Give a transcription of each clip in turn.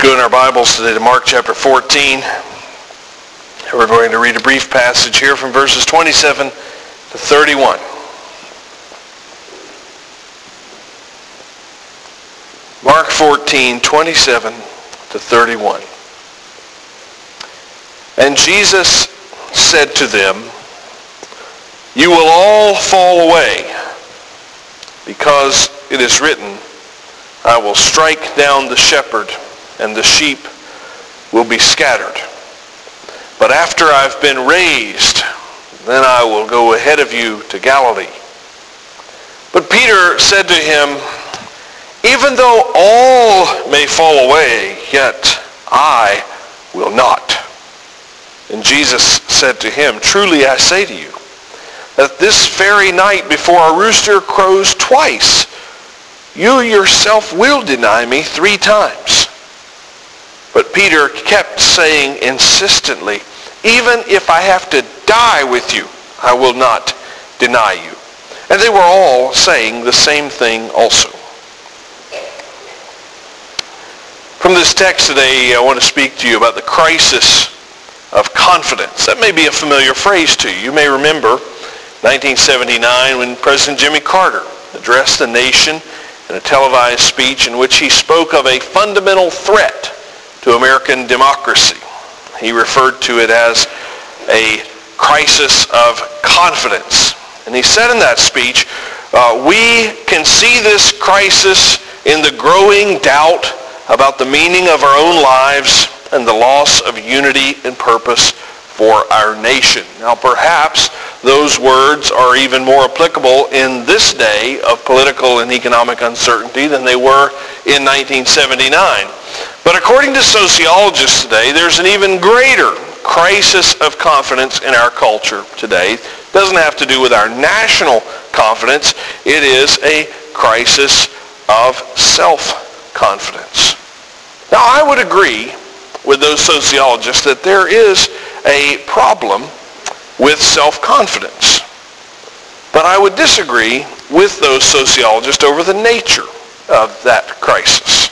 Go in our Bibles today to Mark chapter 14. We're going to read a brief passage here from verses 27 to 31. Mark 14, 27 to 31. And Jesus said to them, "You will all fall away, because it is written, I will strike down the shepherd, and the sheep will be scattered. But after I've been raised, then I will go ahead of you to Galilee." But Peter said to him, "Even though all may fall away, yet I will not." And Jesus said to him, "Truly I say to you, that this very night before a rooster crows twice, you yourself will deny me 3 times. But Peter kept saying insistently, "Even if I have to die with you, I will not deny you." And they were all saying the same thing also. From this text today, I want to speak to you about the crisis of confidence. That may be a familiar phrase to you. You may remember 1979 when President Jimmy Carter addressed the nation in a televised speech in which he spoke of a fundamental threat to American democracy. He referred to it as a crisis of confidence. And he said in that speech, we can see this crisis in the growing doubt about the meaning of our own lives and the loss of unity and purpose for our nation. Now perhaps those words are even more applicable in this day of political and economic uncertainty than they were in 1979. But according to sociologists today, there's an even greater crisis of confidence in our culture today. It doesn't have to do with our national confidence. It is a crisis of self-confidence. Now, I would agree with those sociologists that there is a problem with self-confidence. But I would disagree with those sociologists over the nature of that crisis.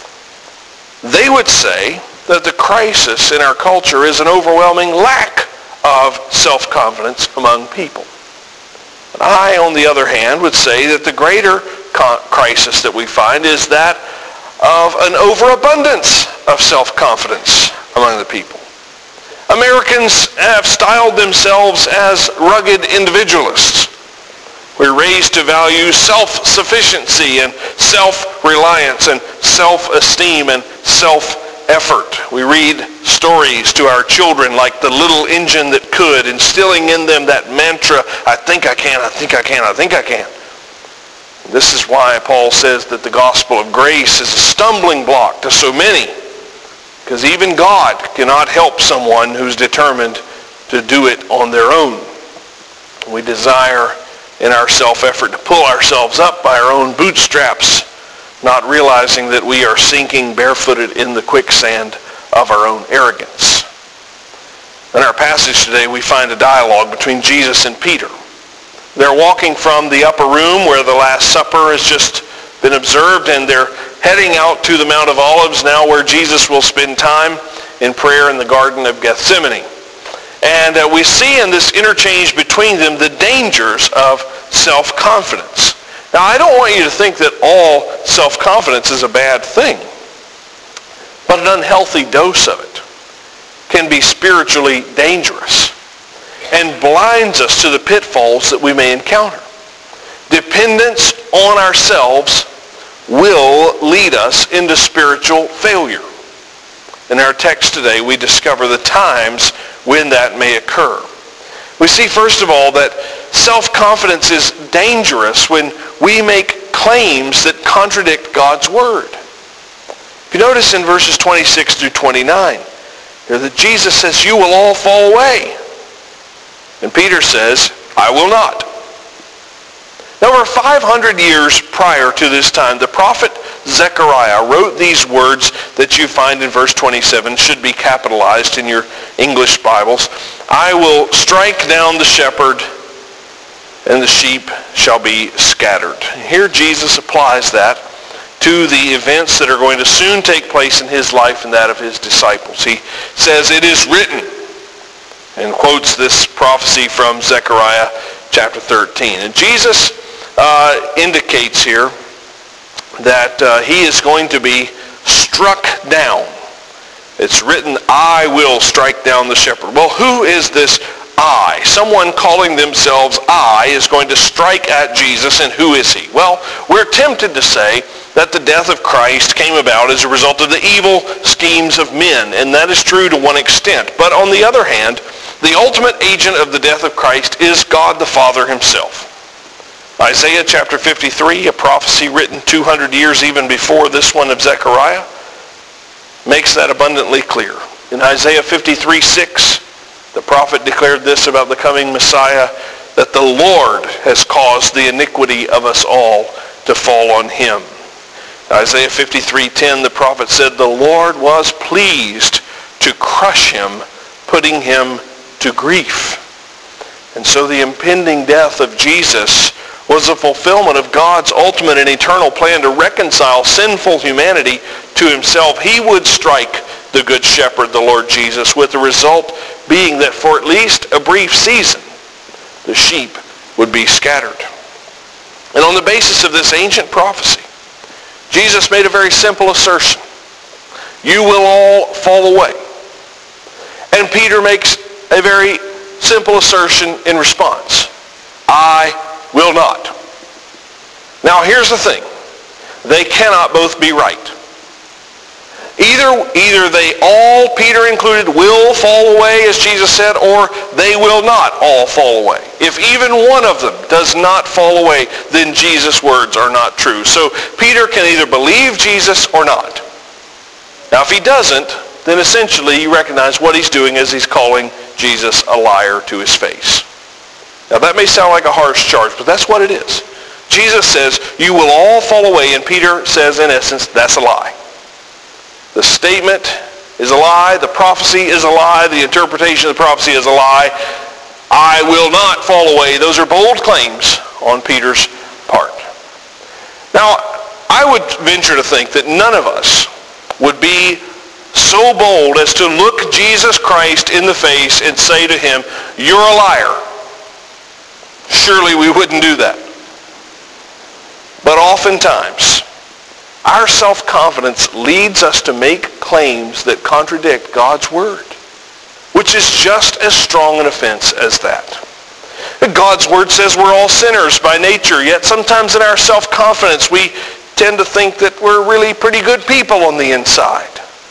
They would say that the crisis in our culture is an overwhelming lack of self-confidence among people. And I, on the other hand, would say that the greater crisis that we find is that of an overabundance of self-confidence among the people. Americans have styled themselves as rugged individualists. We're raised to value self-sufficiency and self-reliance and self-esteem and self-effort. We read stories to our children like The Little Engine That Could, instilling in them that mantra, I think I can, I think I can, I think I can. This is why Paul says that the gospel of grace is a stumbling block to so many, because even God cannot help someone who's determined to do it on their own. We desire in our self-effort to pull ourselves up by our own bootstraps, not realizing that we are sinking barefooted in the quicksand of our own arrogance. In our passage today, we find a dialogue between Jesus and Peter. They're walking from the upper room where the Last Supper has just been observed, and they're heading out to the Mount of Olives now, where Jesus will spend time in prayer in the Garden of Gethsemane. And we see in this interchange between them the dangers of self-confidence. Now, I don't want you to think that all self-confidence is a bad thing, but an unhealthy dose of it can be spiritually dangerous and blinds us to the pitfalls that we may encounter. Dependence on ourselves will lead us into spiritual failure. In our text today, we discover the times when that may occur. We see, first of all, that self-confidence is dangerous when we make claims that contradict God's word. If you notice in verses 26 through 29, here that Jesus says, "You will all fall away." And Peter says, "I will not." Now, over 500 years prior to this time, the prophet Zechariah wrote these words that you find in verse 27, should be capitalized in your English Bibles. "I will strike down the shepherd, and the sheep shall be scattered." Here Jesus applies that to the events that are going to soon take place in his life and that of his disciples. He says, "It is written," and quotes this prophecy from Zechariah chapter 13. And Jesus indicates here that he is going to be struck down. It's written, "I will strike down the shepherd." Well, who is this I? Someone calling themselves I is going to strike at Jesus, and who is he? Well, we're tempted to say that the death of Christ came about as a result of the evil schemes of men, and that is true to one extent. But on the other hand, the ultimate agent of the death of Christ is God the Father himself. Isaiah chapter 53, a prophecy written 200 years even before this one of Zechariah, makes that abundantly clear. In Isaiah 53:6, the prophet declared this about the coming Messiah, that the Lord has caused the iniquity of us all to fall on him. Isaiah 53:10, the prophet said, "The Lord was pleased to crush him, putting him to grief." And so the impending death of Jesus was a fulfillment of God's ultimate and eternal plan to reconcile sinful humanity to himself. He would strike the Good Shepherd, the Lord Jesus, with the result being that for at least a brief season, the sheep would be scattered. And on the basis of this ancient prophecy, Jesus made a very simple assertion. You will all fall away. And Peter makes a very simple assertion in response. I will not. Now here's the thing. They cannot both be right. Either they all, Peter included, will fall away, as Jesus said, or they will not all fall away. If even one of them does not fall away, then Jesus' words are not true. So Peter can either believe Jesus or not. Now if he doesn't, then essentially you recognize what he's doing is he's calling Jesus a liar to his face. Now that may sound like a harsh charge, but that's what it is. Jesus says, you will all fall away, and Peter says, in essence, that's a lie. The statement is a lie, the prophecy is a lie, the interpretation of the prophecy is a lie. I will not fall away. Those are bold claims on Peter's part. Now, I would venture to think that none of us would be so bold as to look Jesus Christ in the face and say to him, you're a liar. Surely we wouldn't do that. But oftentimes, our self-confidence leads us to make claims that contradict God's word, which is just as strong an offense as that. God's word says we're all sinners by nature, yet sometimes in our self-confidence we tend to think that we're really pretty good people on the inside.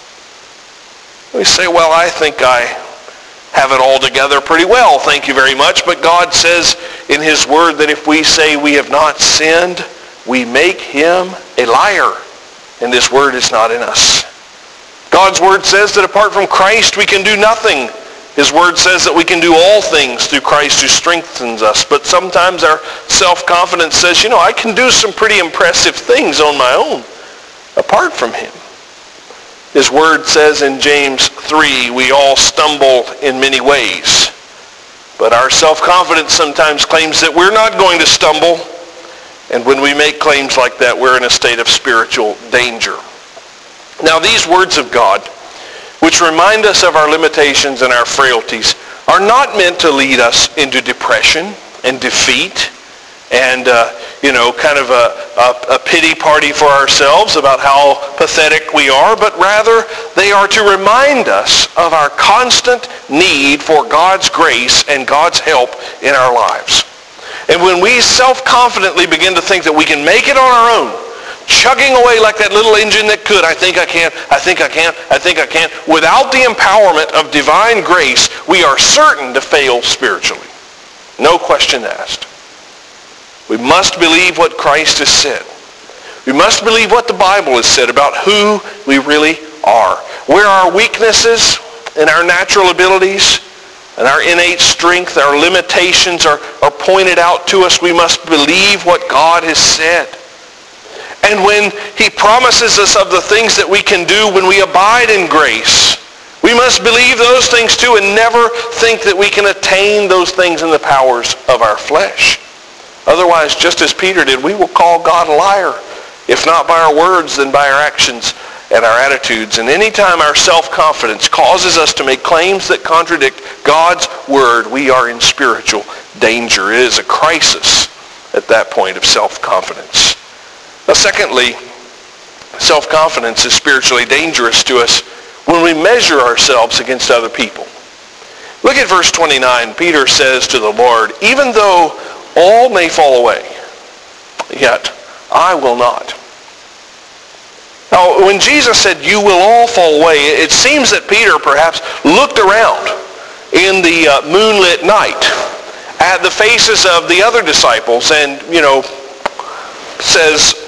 We say, well, I think I have it all together pretty well, thank you very much, but God says in his word that if we say we have not sinned, we make him a liar, and his word is not in us. God's word says that apart from Christ we can do nothing. His word says that we can do all things through Christ who strengthens us. But sometimes our self-confidence says, I can do some pretty impressive things on my own apart from him. His word says in James 3, we all stumble in many ways. But our self-confidence sometimes claims that we're not going to stumble. And when we make claims like that, we're in a state of spiritual danger. Now, these words of God, which remind us of our limitations and our frailties, are not meant to lead us into depression and defeat and, kind of a pity party for ourselves about how pathetic we are, but rather they are to remind us of our constant need for God's grace and God's help in our lives. And when we self-confidently begin to think that we can make it on our own, chugging away like that little engine that could, I think I can, without the empowerment of divine grace, we are certain to fail spiritually. No question asked. We must believe what Christ has said. We must believe what the Bible has said about who we really are. Where our weaknesses and our natural abilities and our innate strength, our limitations are pointed out to us, we must believe what God has said. And when he promises us of the things that we can do when we abide in grace, we must believe those things too and never think that we can attain those things in the powers of our flesh. Otherwise, just as Peter did, we will call God a liar If not by our words, then by our actions and our attitudes. And anytime our self-confidence causes us to make claims that contradict God's word, we are in spiritual danger. It is a crisis at that point of self-confidence. Now, secondly, self-confidence is spiritually dangerous to us when we measure ourselves against other people. Look at verse 29. Peter says to the Lord, even though all may fall away, yet I will not. Now, when Jesus said, you will all fall away, it seems that Peter perhaps looked around in the moonlit night at the faces of the other disciples and, says,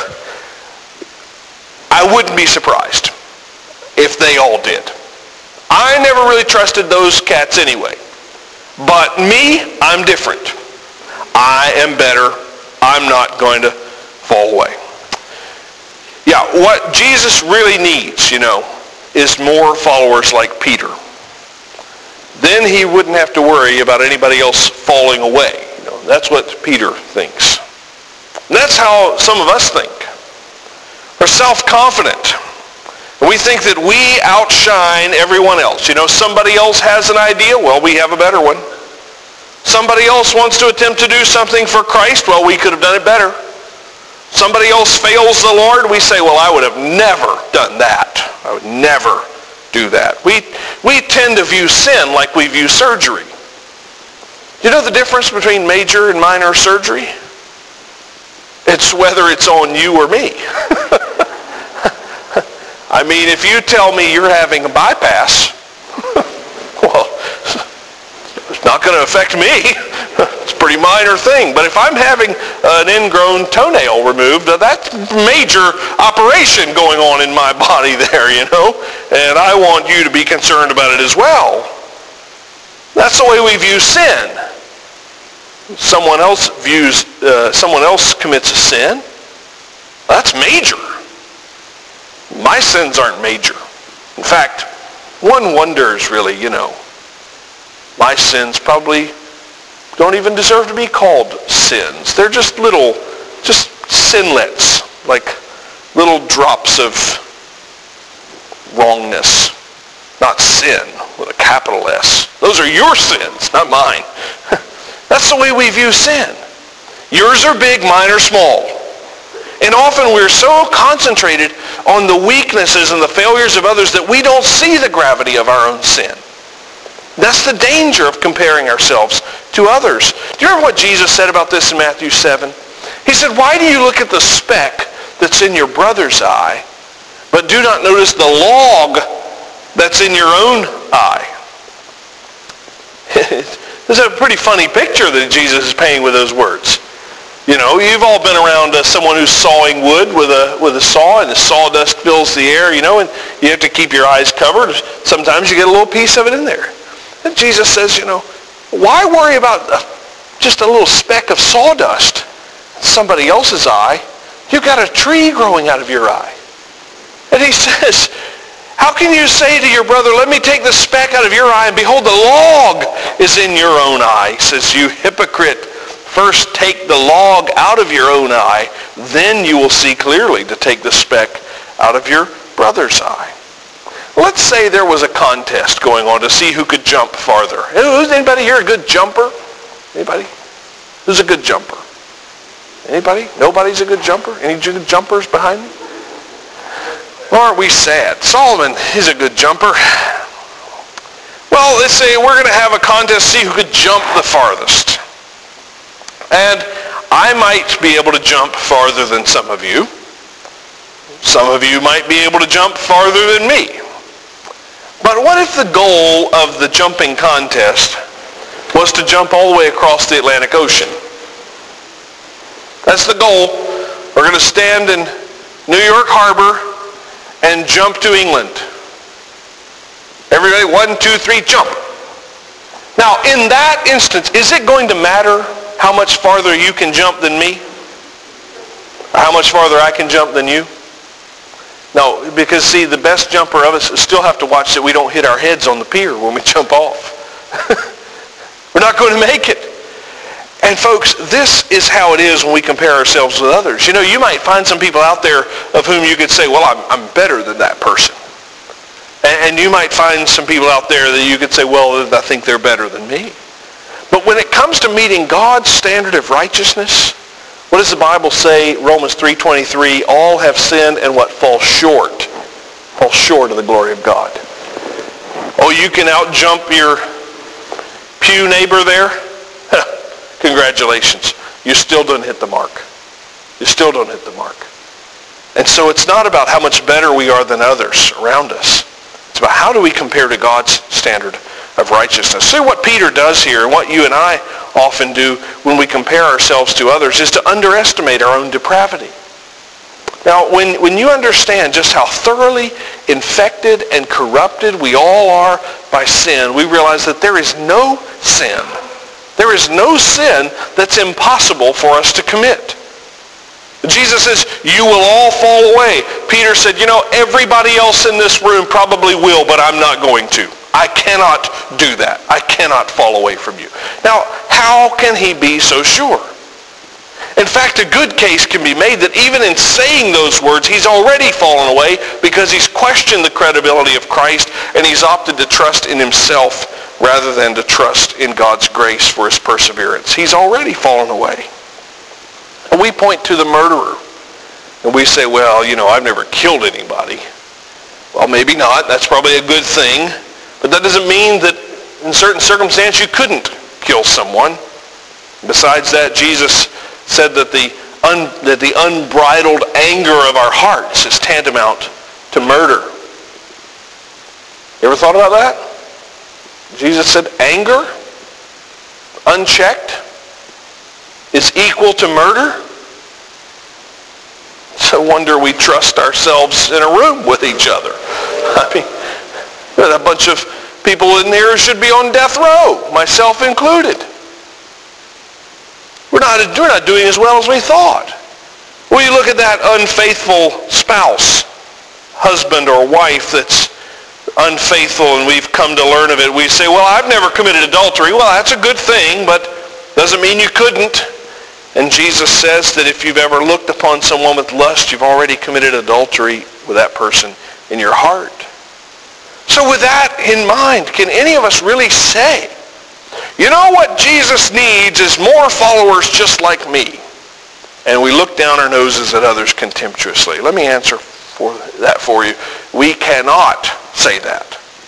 I wouldn't be surprised if they all did. I never really trusted those cats anyway. But me, I'm different. I am better. I'm not going to fall away. Yeah, what Jesus really needs, is more followers like Peter. Then he wouldn't have to worry about anybody else falling away. That's what Peter thinks. And that's how some of us think. We're self-confident. We think that we outshine everyone else. Somebody else has an idea. Well, we have a better one. Somebody else wants to attempt to do something for Christ. Well, we could have done it better. Somebody else fails the Lord. We say, well, I would have never done that. I would never do that. We tend to view sin like we view surgery. You know the difference between major and minor surgery? It's whether it's on you or me. I mean, if you tell me you're having a bypass, well, it's not going to affect me. It's a pretty minor thing. But if I'm having an ingrown toenail removed, that's major operation going on in my body there, and I want you to be concerned about it as well. That's the way we view sin. Someone else commits a sin. That's major. My sins aren't major. In fact, one wonders really, my sins probably don't even deserve to be called sins. They're just sinlets, like little drops of wrongness. Not sin with a capital S. Those are your sins, not mine. That's the way we view sin. Yours are big, mine are small. And often we're so concentrated on the weaknesses and the failures of others that we don't see the gravity of our own sin. That's the danger of comparing ourselves to others. Do you remember what Jesus said about this in Matthew 7? He said, why do you look at the speck that's in your brother's eye, but do not notice the log that's in your own eye? This is a pretty funny picture that Jesus is painting with those words. You've all been around someone who's sawing wood with a saw, and the sawdust fills the air, and you have to keep your eyes covered. Sometimes you get a little piece of it in there. And Jesus says, why worry about just a little speck of sawdust in somebody else's eye? You've got a tree growing out of your eye. And he says, how can you say to your brother, let me take the speck out of your eye, and behold, the log is in your own eye? He says, you hypocrite. First take the log out of your own eye, then you will see clearly to take the speck out of your brother's eye. Let's say there was a contest going on to see who could jump farther. Is anybody here a good jumper? Anybody? Who's a good jumper? Anybody? Nobody's a good jumper? Any good jumpers behind me? Well, aren't we sad? Solomon is a good jumper. Well, let's say we're going to have a contest to see who could jump the farthest. And I might be able to jump farther than some of you. Some of you might be able to jump farther than me. But what if the goal of the jumping contest was to jump all the way across the Atlantic Ocean? That's the goal. We're going to stand in New York Harbor and jump to England. Everybody, 1, 2, 3, jump. Now, in that instance, is it going to matter how much farther you can jump than me? Or how much farther I can jump than you? No, because see, the best jumper of us still have to watch that we don't hit our heads on the pier when we jump off. We're not going to make it. And folks, this is how it is when we compare ourselves with others. You know, you might find some people out there of whom you could say, well, I'm better than that person. And you might find some people out there that you could say, well, I think they're better than me. But when it comes to meeting God's standard of righteousness, what does the Bible say? Romans 3:23, all have sinned and what? Fall short of the glory of God. Oh, you can out-jump your pew neighbor there? Congratulations. You still don't hit the mark. You still don't hit the mark. And so it's not about how much better we are than others around us. It's about how do we compare to God's standard of righteousness. See what Peter does here, and what you and I often do when we compare ourselves to others, is to underestimate our own depravity. Now, when you understand just how thoroughly infected and corrupted we all are by sin, we realize that there is no sin. There is no sin that's impossible for us to commit. Jesus says, you will all fall away. Peter said, you know, everybody else in this room probably will, but I'm not going to. I cannot do that. I cannot fall away from you. Now, how can he be so sure? In fact, a good case can be made that even in saying those words, he's already fallen away because he's questioned the credibility of Christ and he's opted to trust in himself rather than to trust in God's grace for his perseverance. He's already fallen away. And we point to the murderer and we say, well, you know, I've never killed anybody. Well, maybe not. That's probably a good thing. But that doesn't mean that in certain circumstances you couldn't kill someone. Besides that, Jesus said that the unbridled anger of our hearts is tantamount to murder. You ever thought about that? Jesus said anger, unchecked, is equal to murder. It's a wonder we trust ourselves in a room with each other. I mean, a bunch of people in here should be on death row, myself included. We're not doing as well as we thought. Well, you look at that unfaithful spouse, husband or wife that's unfaithful, and we've come to learn of it. We say, well, I've never committed adultery. Well, that's a good thing, but doesn't mean you couldn't. And Jesus says that if you've ever looked upon someone with lust, you've already committed adultery with that person in your heart. So with that in mind, can any of us really say, you know what Jesus needs is more followers just like me? And we look down our noses at others contemptuously. Let me answer that for you. We cannot say that.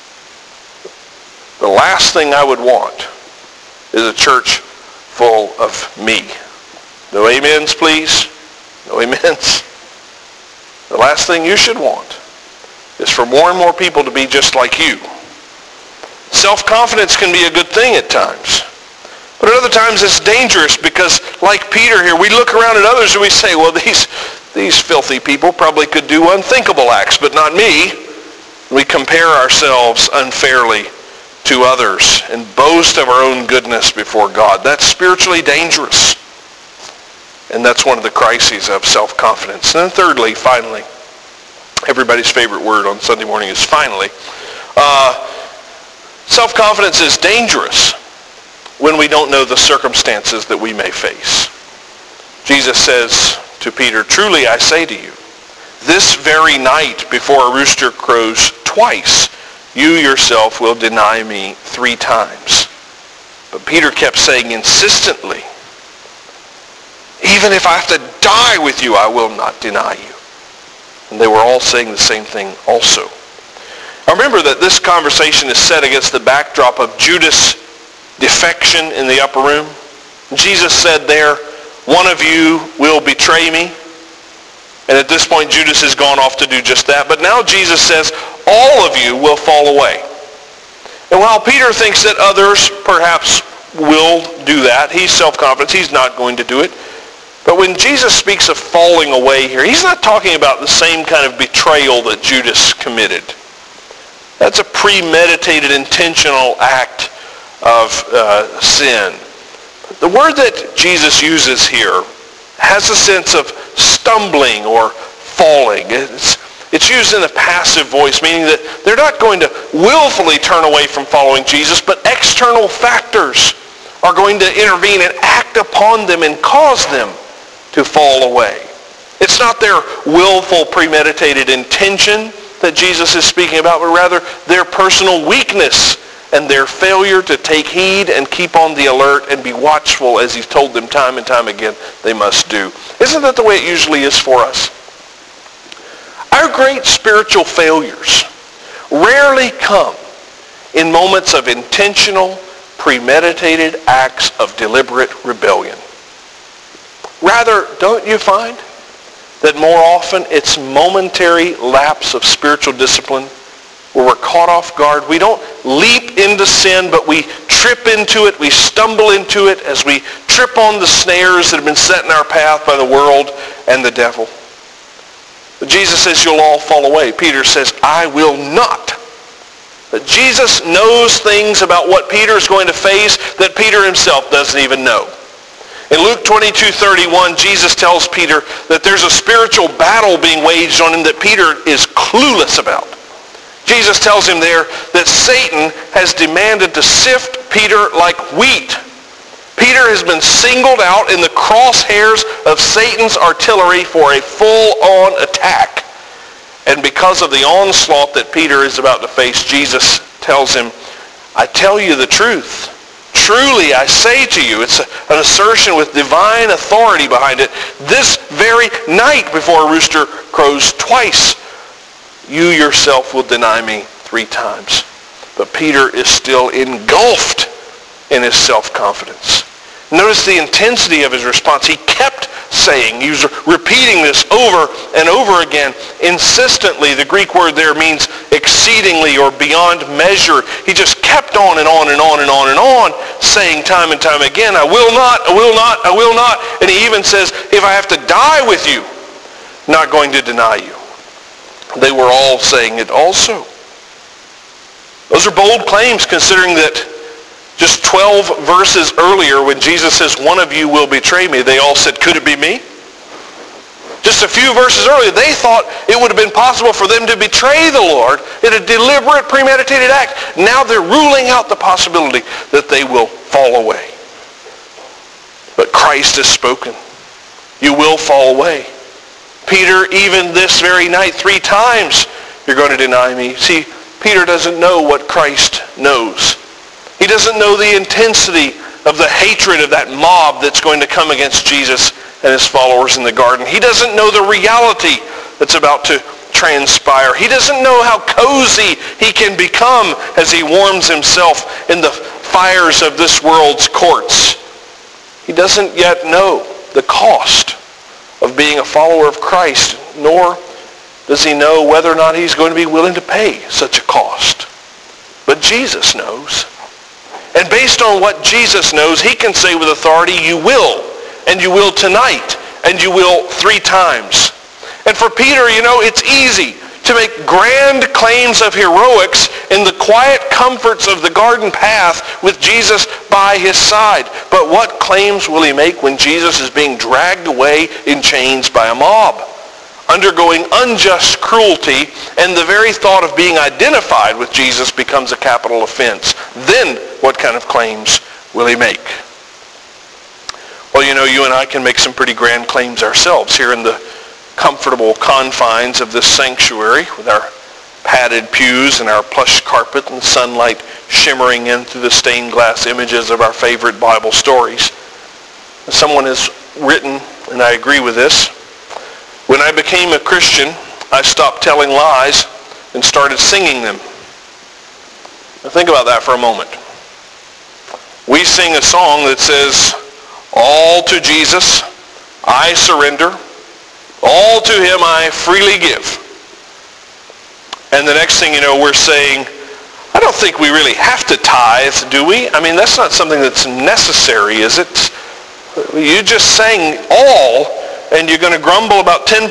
The last thing I would want is a church full of me. No amens, please. No amens. The last thing you should want is for more and more people to be just like you. Self-confidence can be a good thing at times. But at other times it's dangerous because, like Peter here, we look around at others and we say, well, these filthy people probably could do unthinkable acts, but not me. We compare ourselves unfairly to others and boast of our own goodness before God. That's spiritually dangerous. And that's one of the crises of self-confidence. And then thirdly, finally, everybody's favorite word on Sunday morning is finally. Self-confidence is dangerous when we don't know the circumstances that we may face. Jesus says to Peter, truly I say to you, this very night before a rooster crows twice, you yourself will deny me 3 times. But Peter kept saying insistently, even if I have to die with you, I will not deny you. And they were all saying the same thing also. Now remember that this conversation is set against the backdrop of Judas' defection in the upper room. Jesus said there, one of you will betray me. And at this point, Judas has gone off to do just that. But now Jesus says, all of you will fall away. And while Peter thinks that others perhaps will do that, he's self-confident, he's not going to do it. But when Jesus speaks of falling away here, he's not talking about the same kind of betrayal that Judas committed. That's a premeditated, intentional act of sin. The word that Jesus uses here has a sense of stumbling or falling. It's used in a passive voice, meaning that they're not going to willfully turn away from following Jesus, but external factors are going to intervene and act upon them and cause them to fall away. It's not their willful, premeditated intention that Jesus is speaking about, but rather their personal weakness and their failure to take heed and keep on the alert and be watchful, as he's told them time and time again they must do. Isn't that the way it usually is for us? Our great spiritual failures rarely come in moments of intentional, premeditated acts of deliberate rebellion. Rather, don't you find that more often it's momentary lapse of spiritual discipline where we're caught off guard? We don't leap into sin, but we trip into it, we stumble into it as we trip on the snares that have been set in our path by the world and the devil. But Jesus says you'll all fall away. Peter says, I will not. But Jesus knows things about what Peter is going to face that Peter himself doesn't even know. In Luke 22:31, Jesus tells Peter that there's a spiritual battle being waged on him that Peter is clueless about. Jesus tells him there that Satan has demanded to sift Peter like wheat. Peter has been singled out in the crosshairs of Satan's artillery for a full-on attack. And because of the onslaught that Peter is about to face, Jesus tells him, I tell you the truth. Truly, I say to you, it's an assertion with divine authority behind it. This very night before a rooster crows twice, you yourself will deny me 3 times. But Peter is still engulfed in his self-confidence. Notice the intensity of his response. He kept saying, he was repeating this over and over again, insistently. The Greek word there means exceedingly or beyond measure. He just kept on and on and on and on and on, saying time and time again, I will not, I will not, I will not. And he even says, if I have to die with you, I'm not going to deny you. They were all saying it also. Those are bold claims, considering that just 12 verses earlier, when Jesus says, one of you will betray me, they all said, could it be me? Just a few verses earlier, they thought it would have been possible for them to betray the Lord in a deliberate, premeditated act. Now they're ruling out the possibility that they will fall away. But Christ has spoken. You will fall away. Peter, even this very night, 3 times, you're going to deny me. See, Peter doesn't know what Christ knows. He doesn't know the intensity of the hatred of that mob that's going to come against Jesus and his followers in the garden. He doesn't know the reality that's about to transpire. He doesn't know how cozy he can become as he warms himself in the fires of this world's courts. He doesn't yet know the cost of being a follower of Christ, nor does he know whether or not he's going to be willing to pay such a cost. But Jesus knows. And based on what Jesus knows, he can say with authority, you will, and you will tonight, and you will 3 times. And for Peter, it's easy to make grand claims of heroics in the quiet comforts of the garden path with Jesus by his side. But what claims will he make when Jesus is being dragged away in chains by a mob, undergoing unjust cruelty, and the very thought of being identified with Jesus becomes a capital offense? Then what kind of claims will he make? Well, you and I can make some pretty grand claims ourselves here in the comfortable confines of this sanctuary with our padded pews and our plush carpet and sunlight shimmering in through the stained glass images of our favorite Bible stories. Someone has written, and I agree with this, when I became a Christian, I stopped telling lies and started singing them. Now think about that for a moment. We sing a song that says, all to Jesus I surrender, all to him I freely give. And the next thing you know, we're saying, I don't think we really have to tithe, do we? I mean, that's not something that's necessary, is it? You just sang all, and you're going to grumble about 10%.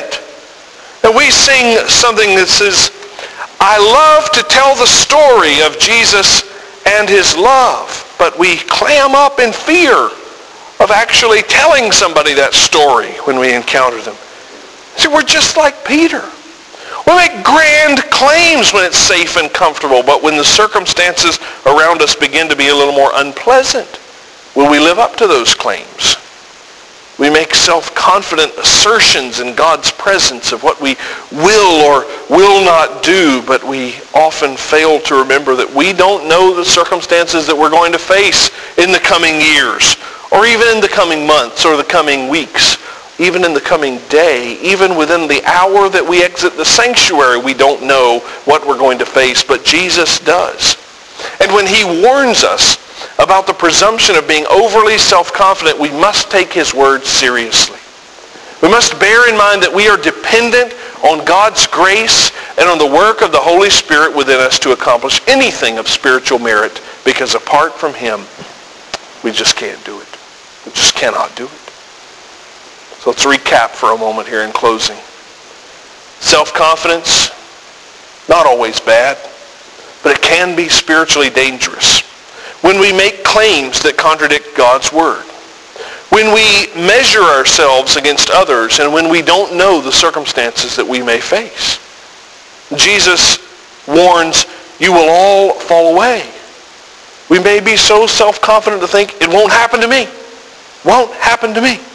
And we sing something that says, I love to tell the story of Jesus and his love, but we clam up in fear of actually telling somebody that story when we encounter them. See, we're just like Peter. We make grand claims when it's safe and comfortable, but when the circumstances around us begin to be a little more unpleasant, Will we live up to those claims? We make self-confident assertions in God's presence of what we will or will not do, but we often fail to remember that we don't know the circumstances that we're going to face in the coming years, or even in the coming months, or the coming weeks, even in the coming day, even within the hour that we exit the sanctuary. We don't know what we're going to face, but Jesus does. And when he warns us about the presumption of being overly self-confident, we must take his words seriously. We must bear in mind that we are dependent on God's grace and on the work of the Holy Spirit within us to accomplish anything of spiritual merit, because apart from him, we just can't do it. We just cannot do it. So let's recap for a moment here in closing. Self-confidence, not always bad, but it can be spiritually dangerous when we make claims that contradict God's word, when we measure ourselves against others, and when we don't know the circumstances that we may face. Jesus warns, you will all fall away. We may be so self-confident to think, it won't happen to me. Won't happen to me.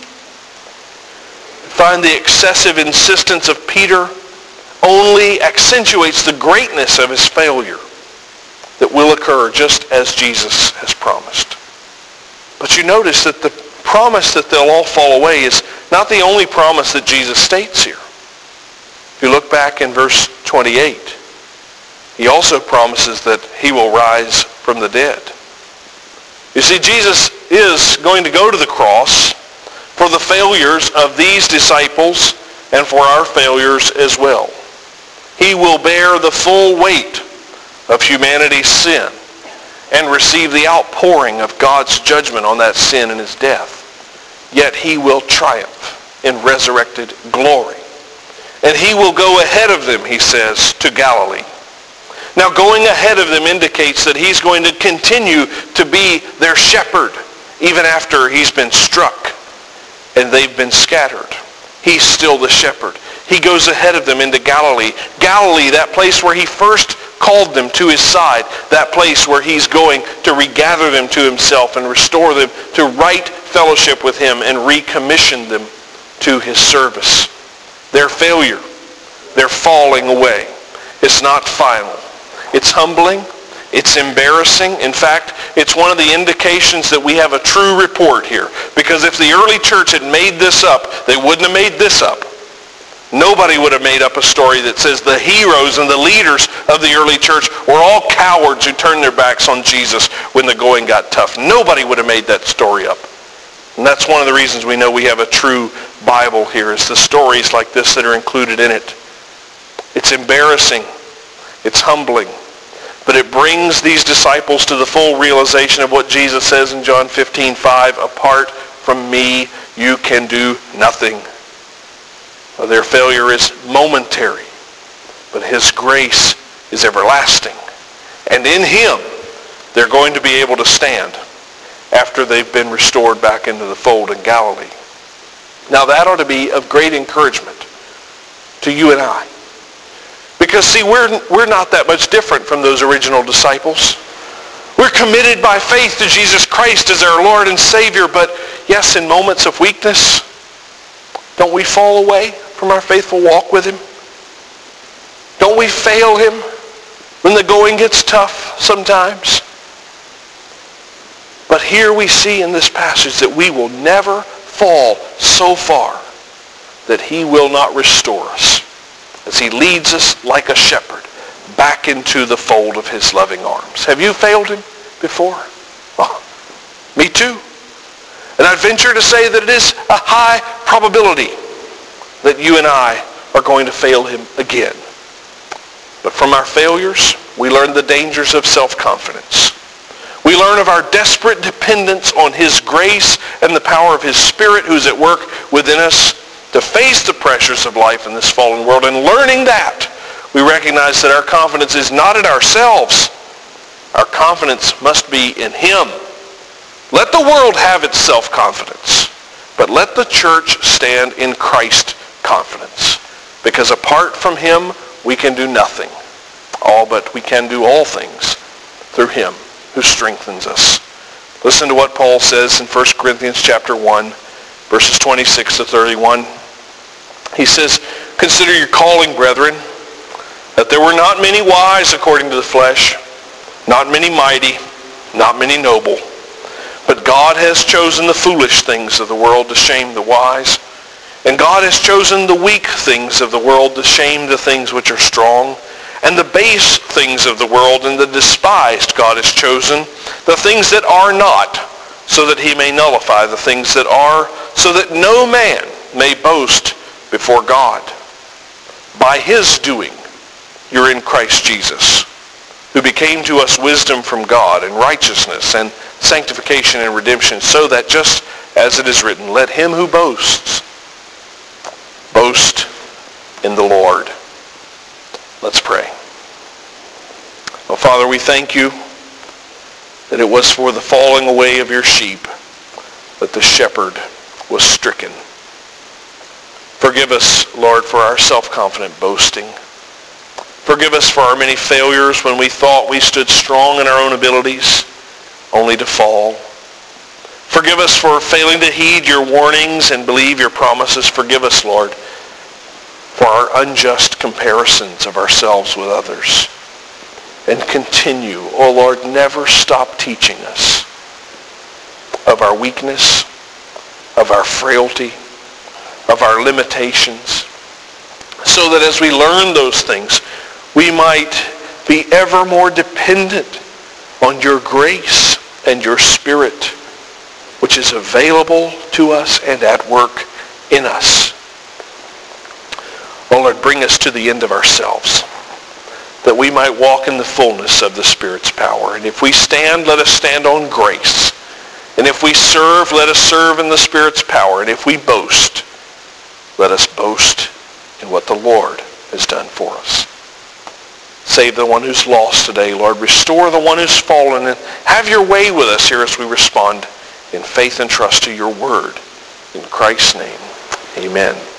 Find the excessive insistence of Peter only accentuates the greatness of his failure that will occur just as Jesus has promised. But you notice that the promise that they'll all fall away is not the only promise that Jesus states here. If you look back in verse 28, he also promises that he will rise from the dead. You see, Jesus is going to go to the cross for the failures of these disciples and for our failures as well. He will bear the full weight of humanity's sin and receive the outpouring of God's judgment on that sin in his death. Yet he will triumph in resurrected glory. And he will go ahead of them, he says, to Galilee. Now, going ahead of them indicates that he's going to continue to be their shepherd even after he's been struck and they've been scattered. He's still the shepherd. He goes ahead of them into Galilee. Galilee, that place where he first called them to his side, that place where he's going to regather them to himself and restore them to right fellowship with him and recommission them to his service. Their failure, their falling away, it's not final. It's humbling. It's embarrassing. In fact, it's one of the indications that we have a true report here. Because if the early church had made this up, they wouldn't have made this up. Nobody would have made up a story that says the heroes and the leaders of the early church were all cowards who turned their backs on Jesus when the going got tough. Nobody would have made that story up. And that's one of the reasons we know we have a true Bible here, is the stories like this that are included in it. It's embarrassing. It's humbling. But it brings these disciples to the full realization of what Jesus says in John 15:5, apart from me, you can do nothing. Their failure is momentary, but his grace is everlasting. And in him, they're going to be able to stand after they've been restored back into the fold in Galilee. Now that ought to be of great encouragement to you and I. Because, see, we're not that much different from those original disciples. We're committed by faith to Jesus Christ as our Lord and Savior, but yes, in moments of weakness, don't we fall away from our faithful walk with him? Don't we fail him when the going gets tough sometimes? But here we see in this passage that we will never fall so far that he will not restore us, as he leads us like a shepherd back into the fold of his loving arms. Have you failed him before? Oh, me too. And I'd venture to say that it is a high probability that you and I are going to fail him again. But from our failures, we learn the dangers of self-confidence. We learn of our desperate dependence on his grace and the power of his Spirit who's at work within us to face the pressures of life in this fallen world. And learning that, we recognize that our confidence is not in ourselves. Our confidence must be in him. Let the world have its self-confidence, but let the church stand in Christ confidence. Because apart from him, we can do nothing. But we can do all things through him who strengthens us. Listen to what Paul says in 1 Corinthians chapter 1, verses 26 to 31. He says, "Consider your calling, brethren, that there were not many wise according to the flesh, not many mighty, not many noble. But God has chosen the foolish things of the world to shame the wise. And God has chosen the weak things of the world to shame the things which are strong. And the base things of the world and the despised God has chosen, the things that are not, so that he may nullify the things that are, so that no man may boast before God. By his doing, you're in Christ Jesus, who became to us wisdom from God and righteousness and sanctification and redemption, so that just as it is written, let him who boasts boast in the Lord." Let's pray. Oh, Father, we thank you that it was for the falling away of your sheep that the shepherd was stricken. Forgive us, Lord, for our self-confident boasting. Forgive us for our many failures when we thought we stood strong in our own abilities, only to fall. Forgive us for failing to heed your warnings and believe your promises. Forgive us, Lord, for our unjust comparisons of ourselves with others. And continue, oh Lord, never stop teaching us of our weakness, of our frailty, of our limitations, so that as we learn those things, we might be ever more dependent on your grace and your Spirit, which is available to us and at work in us. Oh Lord, bring us to the end of ourselves, that we might walk in the fullness of the Spirit's power. And if we stand, let us stand on grace. And if we serve, let us serve in the Spirit's power. And if we boast, let us boast in what the Lord has done for us. Save the one who's lost today, Lord. Restore the one who's fallen. And have your way with us here as we respond in faith and trust to your word. In Christ's name, amen.